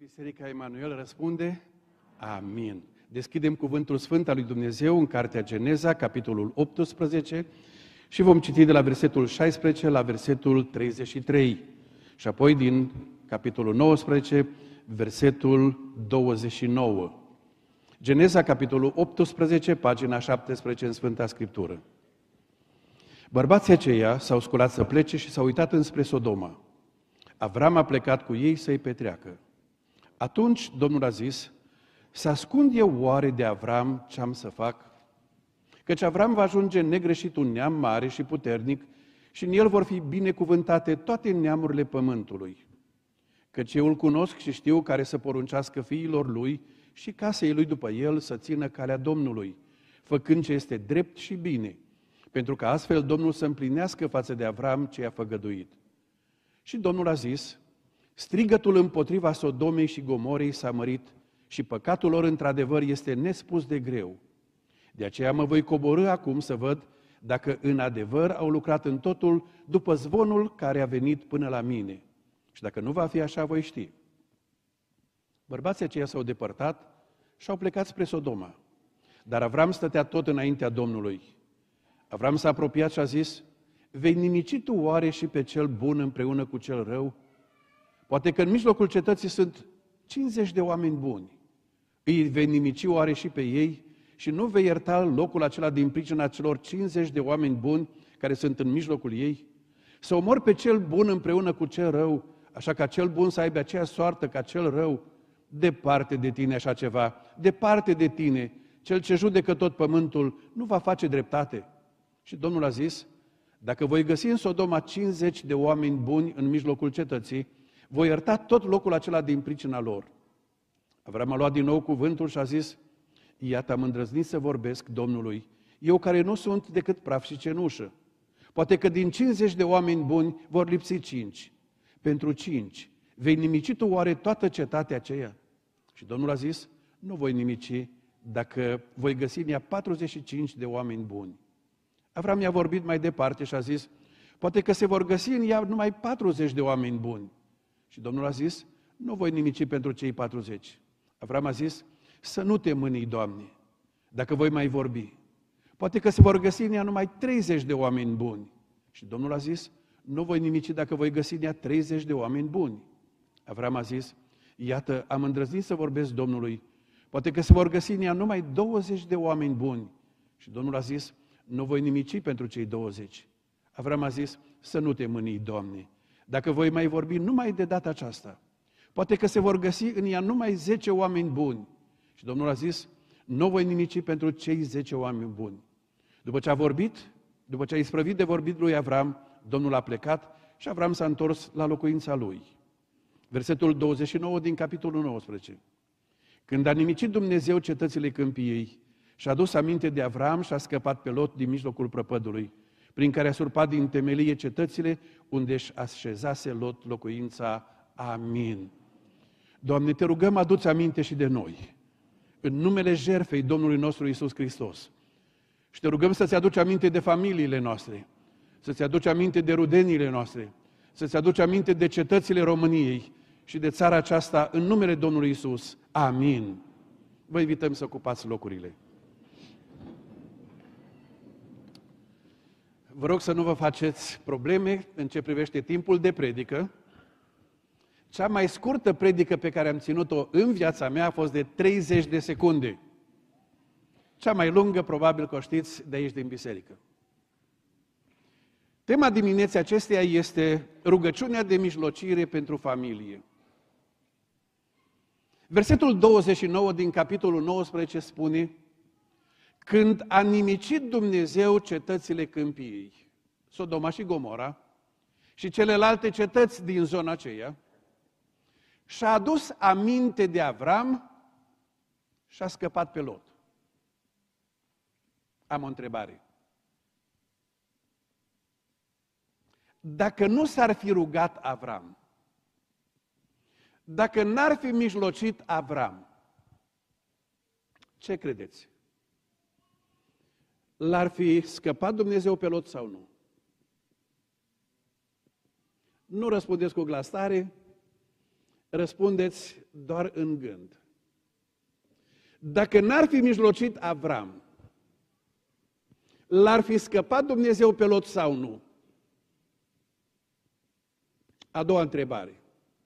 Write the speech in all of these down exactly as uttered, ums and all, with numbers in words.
Biserica Emanuel răspunde, amin. Deschidem cuvântul sfânt al lui Dumnezeu în cartea Geneza, capitolul optsprezece, și vom citi de la versetul șaisprezece la versetul treizeci și trei. Și apoi din capitolul nouăsprezece, versetul douăzeci și nouă. Geneza, capitolul optsprezece, pagina șaptesprezece în Sfânta Scriptură. Bărbații aceia s-au sculat să plece și s-au uitat înspre Sodoma. Avram a plecat cu ei să-i petreacă. Atunci Domnul a zis, să ascund eu oare de Avram ce am să fac? Căci Avram va ajunge negreșit un neam mare și puternic și în el vor fi binecuvântate toate neamurile pământului. Căci eu îl cunosc și știu care să poruncească fiilor lui și casei lui după el să țină calea Domnului, făcând ce este drept și bine, pentru că astfel Domnul să împlinească față de Avram ce i-a făgăduit. Și Domnul a zis, strigătul împotriva Sodomei și Gomorei s-a mărit și păcatul lor într-adevăr este nespus de greu. De aceea mă voi coborî acum să văd dacă în adevăr au lucrat în totul după zvonul care a venit până la mine. Și dacă nu va fi așa, voi ști. Bărbații aceia s-au depărtat și au plecat spre Sodoma. Dar Avram stătea tot înaintea Domnului. Avram s-a apropiat și a zis, vei nimici tu oare și pe cel bun împreună cu cel rău? Poate că în mijlocul cetății sunt cincizeci de oameni buni. Îi vei nimici oare și pe ei și nu vei ierta locul acela din pricina celor cincizeci de oameni buni care sunt în mijlocul ei? Să omori pe cel bun împreună cu cel rău, așa ca cel bun să aibă aceeași soartă ca cel rău? Departe de tine așa ceva, departe de tine, cel ce judecă tot pământul nu va face dreptate. Și Domnul a zis, dacă voi găsi în Sodoma cincizeci de oameni buni în mijlocul cetății, voi ierta tot locul acela din pricina lor. Avram a luat din nou cuvântul și a zis, iată am îndrăznit să vorbesc Domnului, eu care nu sunt decât praf și cenușă. Poate că din cincizeci de oameni buni vor lipsi cinci. Pentru cinci, vei nimici tu oare toată cetatea aceea? Și Domnul a zis, nu voi nimici dacă voi găsi în ea patruzeci și cinci de oameni buni. Avram i-a vorbit mai departe și a zis, poate că se vor găsi în ea numai patruzeci de oameni buni. Și Domnul a zis, nu voi nimici pentru cei patruzeci. Avram a zis, să nu te mânii, Doamne, dacă voi mai vorbi. Poate că se vor găsi în ea numai treizeci de oameni buni. Și Domnul a zis, nu voi nimici dacă voi găsi în ea treizeci de oameni buni. Avram a zis, iată, am îndrăznit să vorbesc Domnului. Poate că se vor găsi în ea numai douăzeci de oameni buni. Și Domnul a zis, nu voi nimici pentru cei douăzeci. Avram a zis, să nu te mânii, Doamne, dacă voi mai vorbi numai de data aceasta. Poate că se vor găsi în ea numai zece oameni buni. Și Domnul a zis, nu voi nimici pentru cei zece oameni buni. După ce a vorbit, după ce a isprăvit de vorbit lui Avram, Domnul a plecat și Avram s-a întors la locuința lui. Versetul douăzeci și nouă din capitolul nouăsprezece. Când a nimicit Dumnezeu cetățile câmpiei, și-a adus aminte de Avram și a scăpat pe Lot din mijlocul prăpădului, prin care a surpat din temelie cetățile unde își așezase Lot locuința. Amin. Doamne, te rugăm, adu-ți aminte și de noi, în numele jertfei Domnului nostru Iisus Hristos. Și te rugăm să-ți aduci aminte de familiile noastre, să-ți aduci aminte de rudeniile noastre, să-ți aduci aminte de cetățile României și de țara aceasta, în numele Domnului Iisus. Amin. Vă invităm să ocupați locurile. Vă rog să nu vă faceți probleme în ce privește timpul de predică. Cea mai scurtă predică pe care am ținut-o în viața mea a fost de treizeci de secunde. Cea mai lungă, probabil că o știți, de aici din biserică. Tema dimineții acesteia este rugăciunea de mijlocire pentru familie. Versetul douăzeci și nouă din capitolul nouăsprezece spune, când a nimicit Dumnezeu cetățile câmpiei, Sodoma și Gomora, și celelalte cetăți din zona aceea, și-a adus aminte de Avram și a scăpat pe Lot. Am o întrebare. Dacă nu s-ar fi rugat Avram, dacă n-ar fi mijlocit Avram, ce credeți? L-ar fi scăpat Dumnezeu pe Lot sau nu? Nu răspundeți cu glas tare, răspundeți doar în gând. Dacă n-ar fi mijlocit Avram, l-ar fi scăpat Dumnezeu pe Lot sau nu? A doua întrebare.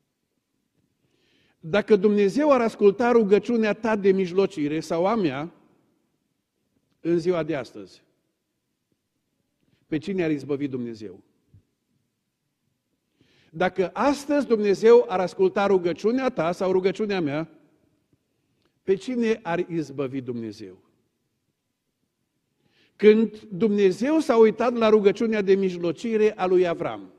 Dacă Dumnezeu ar asculta rugăciunea ta de mijlocire sau a mea în ziua de astăzi, pe cine ar izbăvi Dumnezeu? Dacă astăzi Dumnezeu ar asculta rugăciunea ta sau rugăciunea mea, pe cine ar izbăvi Dumnezeu? Când Dumnezeu s-a uitat la rugăciunea de mijlocire a lui Avram,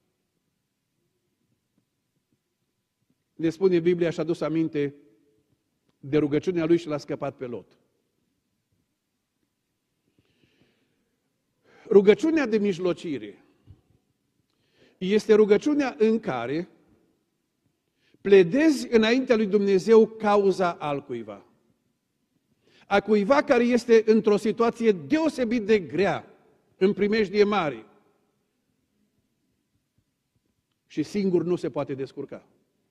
ne spune Biblia, și-a adus aminte de rugăciunea lui și l-a scăpat pe Lot. Rugăciunea de mijlocire este rugăciunea în care pledezi înaintea lui Dumnezeu cauza altcuiva. A cuiva care este într-o situație deosebit de grea, în primejdie mare. Și singur nu se poate descurca.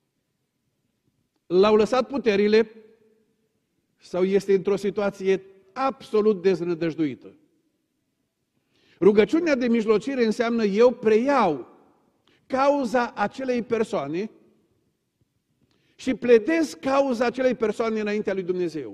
L-au lăsat puterile sau este într-o situație absolut deznădăjduită. Rugăciunea de mijlocire înseamnă eu preiau cauza acelei persoane și pledez cauza acelei persoane înaintea lui Dumnezeu.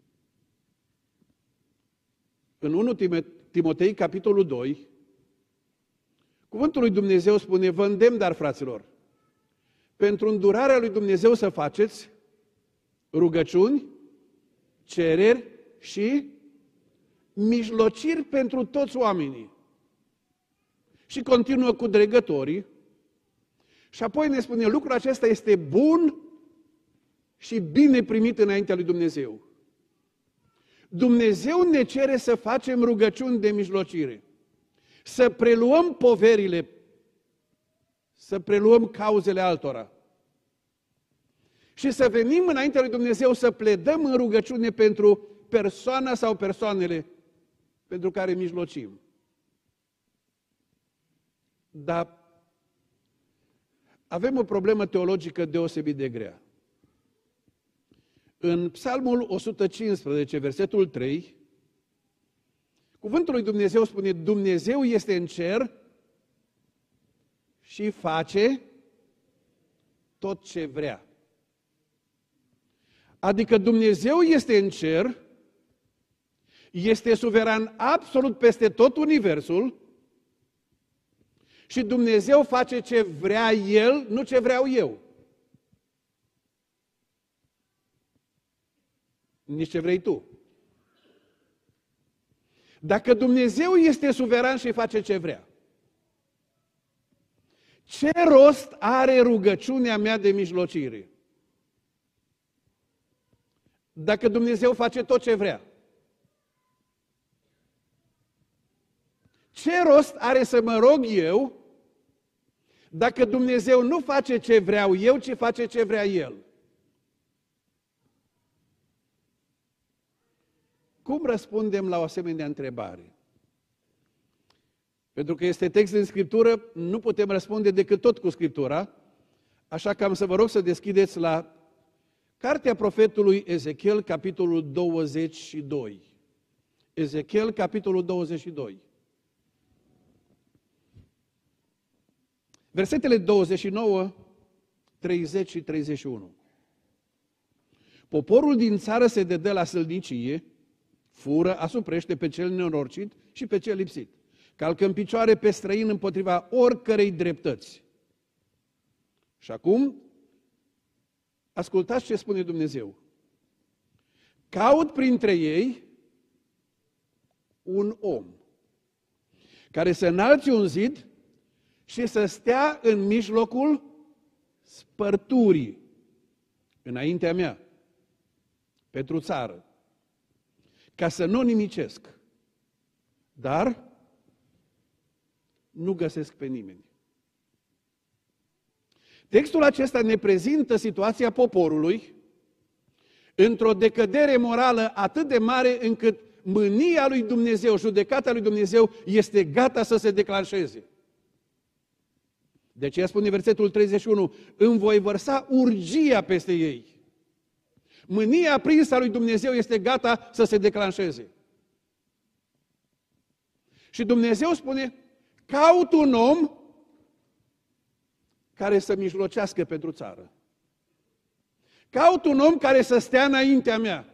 În întâi Timotei, capitolul doi, cuvântul lui Dumnezeu spune: vă îndemn, dar, fraților, pentru îndurarea lui Dumnezeu să faceți rugăciuni, cereri și mijlociri pentru toți oamenii. Și continuă cu dregătorii. Și apoi ne spune: lucrul acesta este bun și bine primit înaintea lui Dumnezeu. Dumnezeu ne cere să facem rugăciuni de mijlocire, să preluăm poverile, să preluăm cauzele altora și să venim înaintea lui Dumnezeu să pledăm în rugăciune pentru persoana sau persoanele pentru care mijlocim. Dar avem o problemă teologică deosebit de grea. În Psalmul o sută cincisprezece, versetul trei, cuvântul lui Dumnezeu spune: Dumnezeu este în cer și face tot ce vrea. Adică Dumnezeu este în cer, este suveran absolut peste tot universul și Dumnezeu face ce vrea El, nu ce vreau eu. Nici ce vrei tu. Dacă Dumnezeu este suveran și face ce vrea, ce rost are rugăciunea mea de mijlocire? Dacă Dumnezeu face tot ce vrea, ce rost are să mă rog eu dacă Dumnezeu nu face ce vreau eu, ci face ce vrea El? Cum răspundem la o asemenea întrebare? Pentru că este text din Scriptură, nu putem răspunde decât tot cu Scriptura, așa că am să vă rog să deschideți la cartea profetului Ezechiel, capitolul douăzeci și doi. Ezechiel, capitolul douăzeci și doi. Versetele douăzeci și nouă, treizeci și treizeci și unu. Poporul din țară se dedă la sălnicie, fură, asuprește pe cel nenorocit și pe cel lipsit. Calcă în picioare pe străin împotriva oricărei dreptăți. Și acum, ascultați ce spune Dumnezeu. Caut printre ei un om care să înalți un zid și să stea în mijlocul spărturii, înaintea mea, pentru țară, ca să nu nimicesc, dar nu găsesc pe nimeni. Textul acesta ne prezintă situația poporului într-o decădere morală atât de mare încât mânia lui Dumnezeu, judecata lui Dumnezeu este gata să se declanșeze. De aceea spune versetul treizeci și unu, îmi voi vărsa urgia peste ei. Mânia aprinsă a lui Dumnezeu este gata să se declanșeze. Și Dumnezeu spune, caut un om care să mijlocească pentru țară. Caut un om care să stea înaintea mea.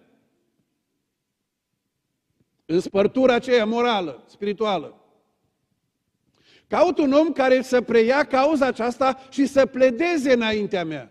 În spărtura aceea morală, spirituală. Caut un om care să preia cauza aceasta și să pledeze înaintea mea.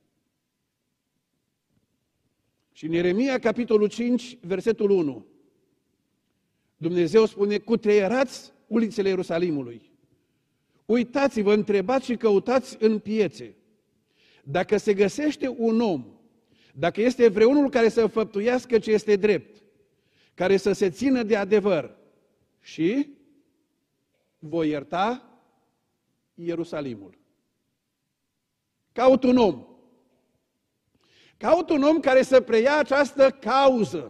Și în Ieremia, capitolul cinci, versetul unu, Dumnezeu spune, cutreierați ulițele Ierusalimului. Uitați-vă, întrebați și căutați în piețe. Dacă se găsește un om, dacă este vreunul care să făptuiască ce este drept, care să se țină de adevăr și voi ierta Ierusalimul. Caut un om. Caut un om care să preia această cauză.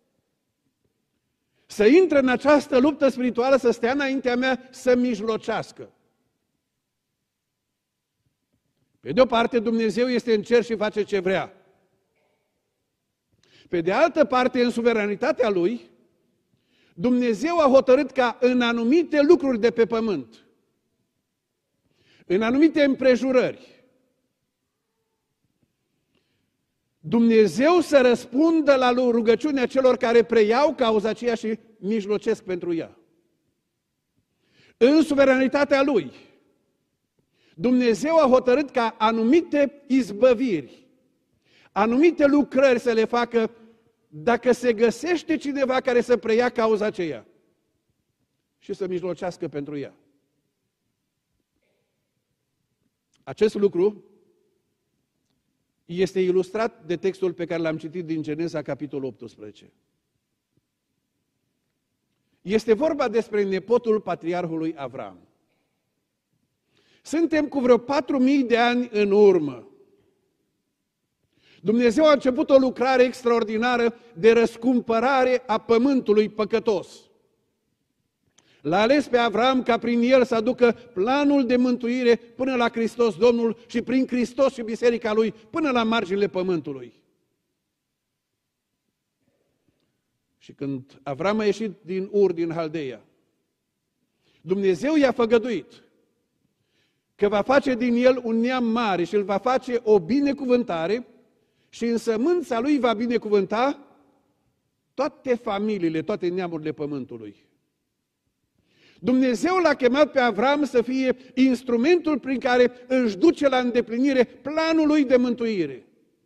Să intre în această luptă spirituală, să stea înaintea mea, să mijlocească. Pe de o parte, Dumnezeu este în cer și face ce vrea. Pe de altă parte, în suveranitatea Lui, Dumnezeu a hotărât ca în anumite lucruri de pe pământ, în anumite împrejurări, Dumnezeu să răspundă la rugăciunea celor care preiau cauza aceea și mijlocesc pentru ea. În suveranitatea Lui, Dumnezeu a hotărât ca anumite izbăviri, anumite lucrări să le facă dacă se găsește cineva care să preia cauza aceea și să mijlocească pentru ea. Acest lucru este ilustrat de textul pe care l-am citit din Geneza, capitolul optsprezece. Este vorba despre nepotul patriarhului Avram. Suntem cu vreo patru mii de ani în urmă. Dumnezeu a început o lucrare extraordinară de răscumpărare a pământului păcătos. L-a ales pe Avram ca prin el să aducă planul de mântuire până la Hristos Domnul și prin Hristos și biserica lui până la marginile pământului. Și când Avram a ieșit din Ur, din Haldeia, Dumnezeu i-a făgăduit că va face din el un neam mare și îl va face o binecuvântare și în sămânța lui va binecuvânta toate familiile, toate neamurile pământului. Dumnezeu l-a chemat pe Avram să fie instrumentul prin care își duce la îndeplinire planul lui de mântuire.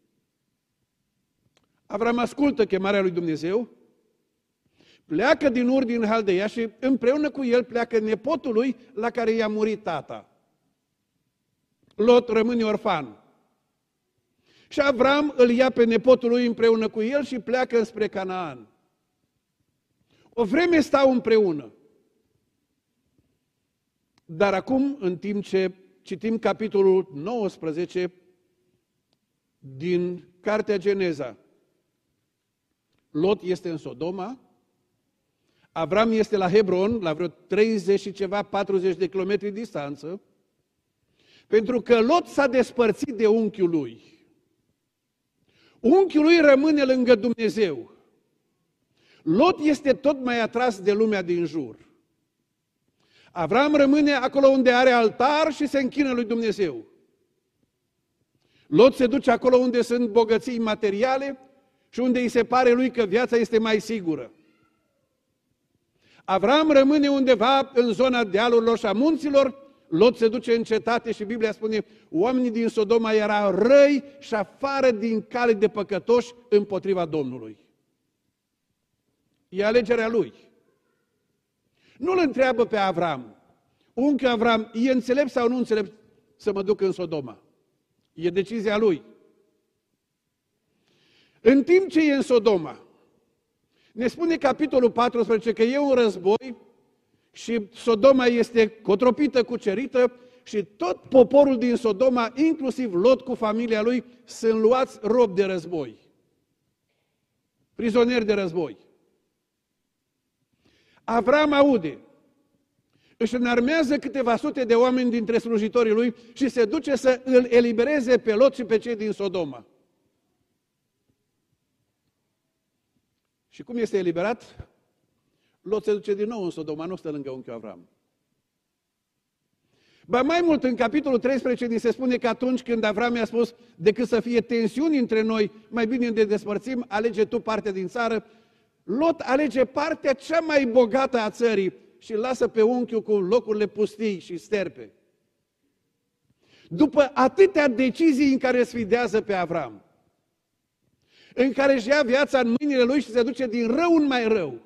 Avram ascultă chemarea lui Dumnezeu, pleacă din Ur, din Haldeia și împreună cu el pleacă nepotul lui la care i-a murit tata. Lot rămâne orfan. Și Avram îl ia pe nepotul lui împreună cu el și pleacă înspre Canaan. O vreme stau împreună. Dar acum, în timp ce citim capitolul nouăsprezece din Cartea Geneza, Lot este în Sodoma, Avram este la Hebron, la vreo treizeci și ceva, patruzeci de kilometri distanță, pentru că Lot s-a despărțit de unchiul lui. Unchiul lui rămâne lângă Dumnezeu. Lot este tot mai atras de lumea din jur. Avram rămâne acolo unde are altar și se închină lui Dumnezeu. Lot se duce acolo unde sunt bogății materiale și unde îi se pare lui că viața este mai sigură. Avram rămâne undeva în zona dealurilor și a munților, Lot se duce în cetate și Biblia spune, oamenii din Sodoma erau răi și afară din cale de păcătoși împotriva Domnului. E alegerea lui. Nu-l întreabă pe Avram, unchiul Avram, e înțelept sau nu înțelept să mă duc în Sodoma? E decizia lui. În timp ce e în Sodoma, ne spune capitolul paisprezece că e un război și Sodoma este cotropită, cucerită și tot poporul din Sodoma, inclusiv Lot cu familia lui, sunt luați robi de război. Prizonieri de război. Avram aude își înarmează câteva sute de oameni dintre slujitorii lui și se duce să îl elibereze pe Lot și pe cei din Sodoma. Și cum este eliberat? Lot se duce din nou în Sodoma, nu stă lângă unchiul Avram. Ba mai mult, în capitolul treisprezece ni se spune că atunci când Avram i-a spus, decât să fie tensiuni între noi, mai bine ne despărțim, alege tu partea din țară, Lot alege partea cea mai bogată a țării și îl lasă pe unchiul cu locurile pustii și sterpe. După atâtea decizii în care sfidează pe Avram, în care își ia viața în mâinile lui și se duce din rău în mai rău,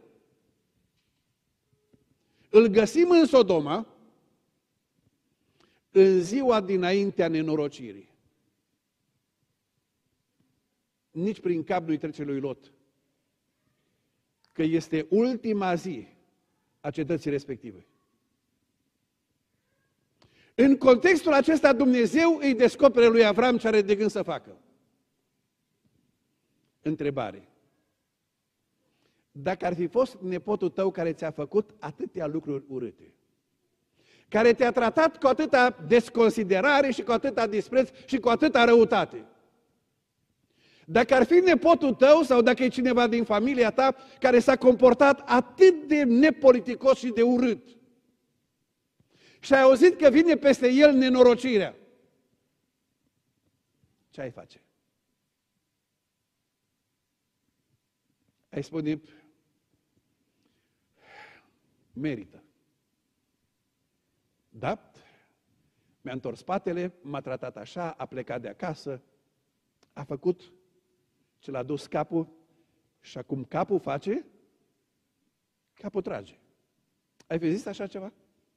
îl găsim în Sodoma, în ziua dinaintea nenorocirii. Nici prin cap nu-i trece lui Lot că este ultima zi a cetății respective. În contextul acesta Dumnezeu îi descopere lui Avram ce are de gând să facă. Întrebare. Dacă ar fi fost nepotul tău care ți-a făcut atâtea lucruri urâte, care te-a tratat cu atâta desconsiderare și cu atâta dispreț și cu atâta răutate, dacă ar fi nepotul tău sau dacă e cineva din familia ta care s-a comportat atât de nepoliticos și de urât și ai auzit că vine peste el nenorocirea, ce ai face? Ai spune, merită. Da? Mi-a întors spatele, m-a tratat așa, a plecat de acasă, a făcut ce l-a dus capul și acum capul face, capul trage. Ai fi zis așa ceva?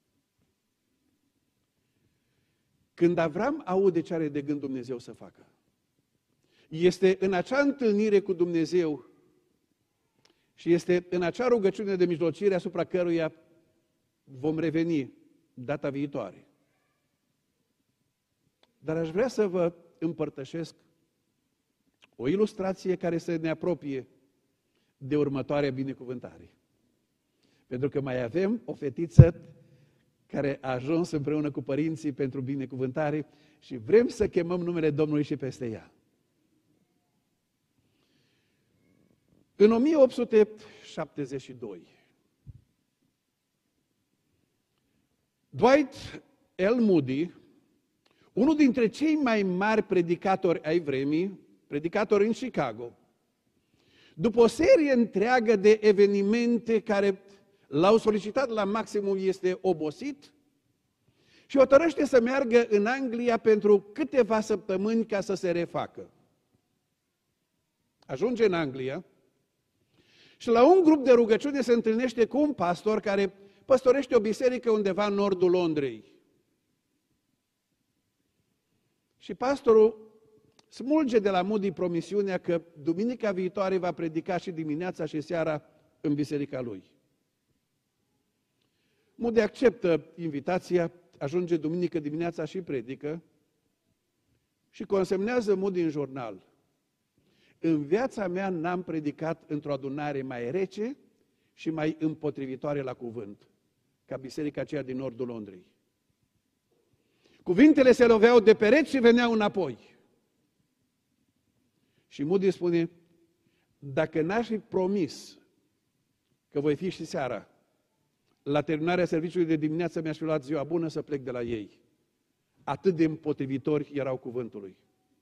Când Avram aude ce are de gând Dumnezeu să facă, este în acea întâlnire cu Dumnezeu și este în acea rugăciune de mijlocire asupra căruia vom reveni data viitoare. Dar aș vrea să vă împărtășesc o ilustrație care să ne apropie de următoarea binecuvântare. Pentru că mai avem o fetiță care a ajuns împreună cu părinții pentru binecuvântare și vrem să chemăm numele Domnului și peste ea. În o mie opt sute șaptezeci și doi, Dwight L. Moody, unul dintre cei mai mari predicatori ai vremii, predicator în Chicago, după o serie întreagă de evenimente care l-au solicitat la maximum, este obosit și hotărăște să meargă în Anglia pentru câteva săptămâni ca să se refacă. Ajunge în Anglia și la un grup de rugăciune se întâlnește cu un pastor care păstorește o biserică undeva în nordul Londrei. Și pastorul smulge de la Moody promisiunea că duminica viitoare va predica și dimineața și seara în biserica lui. Moody acceptă invitația, ajunge duminică dimineața și predică și consemnează Moody în jurnal: în viața mea n-am predicat într-o adunare mai rece și mai împotrivitoare la cuvânt ca biserica aceea din nordul Londrei. Cuvintele se loveau de pereți și veneau înapoi. Și Moody spune: dacă n-aș fi promis că voi fi și seara, la terminarea serviciului de dimineață mi-aș fi luat ziua bună să plec de la ei. Atât de împotrivitori erau cuvântului.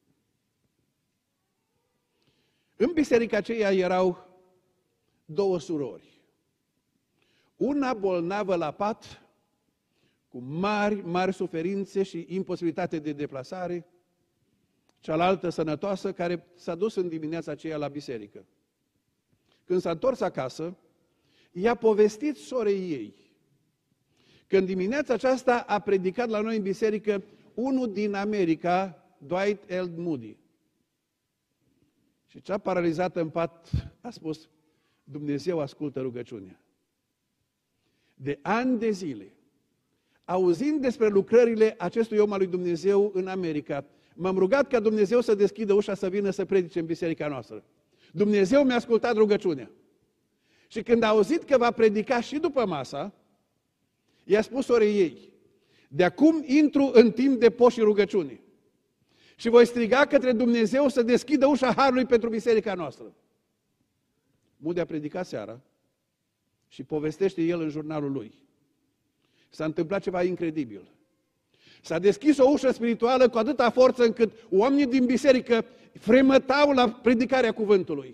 În biserica aceea erau două surori. Una bolnavă la pat, cu mari, mari suferințe și imposibilitate de deplasare, cealaltă sănătoasă, care s-a dus în dimineața aceea la biserică. Când s-a întors acasă, i-a povestit sorei ei că în dimineața aceasta a predicat la noi în biserică unul din America, Dwight L. Moody. Și cea paralizată în pat a spus: Dumnezeu ascultă rugăciunea. De ani de zile, auzind despre lucrările acestui om al lui Dumnezeu în America, m-am rugat ca Dumnezeu să deschidă ușa să vină să predice în biserica noastră. Dumnezeu mi-a ascultat rugăciunea. Și când a auzit că va predica și după masa, I-a spus orei ei: de acum intru în timp de post și rugăciune și voi striga către Dumnezeu să deschidă ușa harului pentru biserica noastră. Moody a predicat seara și povestește el în jurnalul lui. S-a întâmplat ceva incredibil. S-a deschis o ușă spirituală cu atâta forță încât oamenii din biserică fremătau la predicarea cuvântului.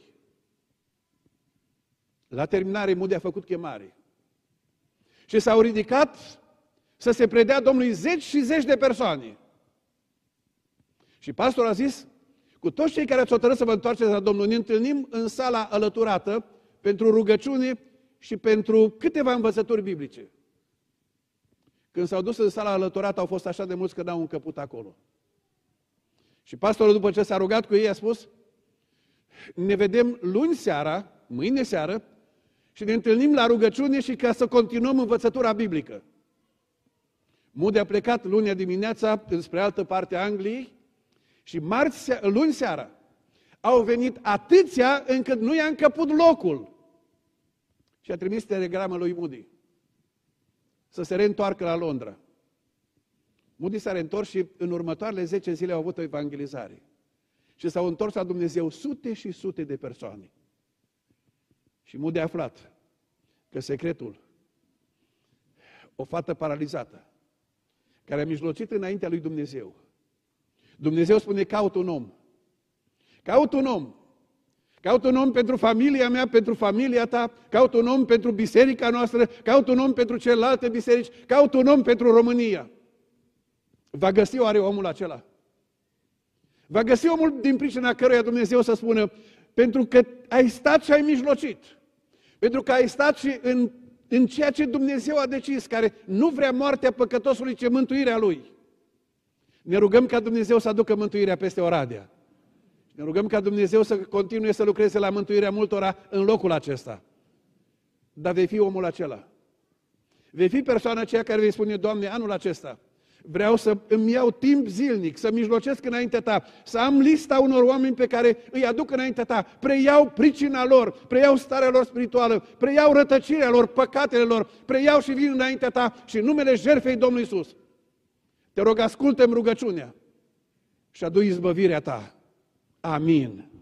La terminare, Moody a făcut chemare. Și s-au ridicat să se predea Domnului zeci și zeci de persoane. Și pastorul a zis: cu toți cei care ați hotărât să vă întoarceți la Domnul, ne întâlnim în sala alăturată pentru rugăciune și pentru câteva învățături biblice. Când s-au dus în sala alăturată, au fost așa de mulți că n-au încăput acolo. Și pastorul, după ce s-a rugat cu ei, a spus: ne vedem luni seara, mâine seară, și ne întâlnim la rugăciune și ca să continuăm învățătura biblică. Moody a plecat lunea dimineața înspre altă parte a Angliei și marți, luni seara au venit atâția încât nu i-a încăput locul. Și a trimis telegramă lui Moody să se reîntoarcă la Londra. Moody s-a reîntors și în următoarele zece zile au avut o evangelizare. Și s-au întors la Dumnezeu sute și sute de persoane. Și Moody a aflat că secretul, o fată paralizată, care a mijlocit înaintea lui Dumnezeu. Dumnezeu spune: caut un om. Caut un om. Caut un om pentru familia mea, pentru familia ta, caut un om pentru biserica noastră, caut un om pentru celelalte biserici, caut un om pentru România. Va găsi oare omul acela? Va găsi omul din pricina căruia Dumnezeu să spună: pentru că ai stat și ai mijlocit, pentru că ai stat și în, în ceea ce Dumnezeu a decis, care nu vrea moartea păcătosului, ci mântuirea lui. Ne rugăm ca Dumnezeu să aducă mântuirea peste Oradea. Ne rugăm ca Dumnezeu să continue să lucreze la mântuirea multora în locul acesta. Dar vei fi omul acela. Vei fi persoana aceea care vei spune: Doamne, anul acesta vreau să îmi iau timp zilnic, să mijlocesc înaintea Ta, să am lista unor oameni pe care îi aduc înaintea Ta, preiau pricina lor, preiau starea lor spirituală, preiau rătăcirea lor, păcatele lor, preiau și vin înaintea Ta și în numele jertfei Domnului Iisus. Te rog, ascultă-mi rugăciunea și adu izbăvirea Ta. Amin.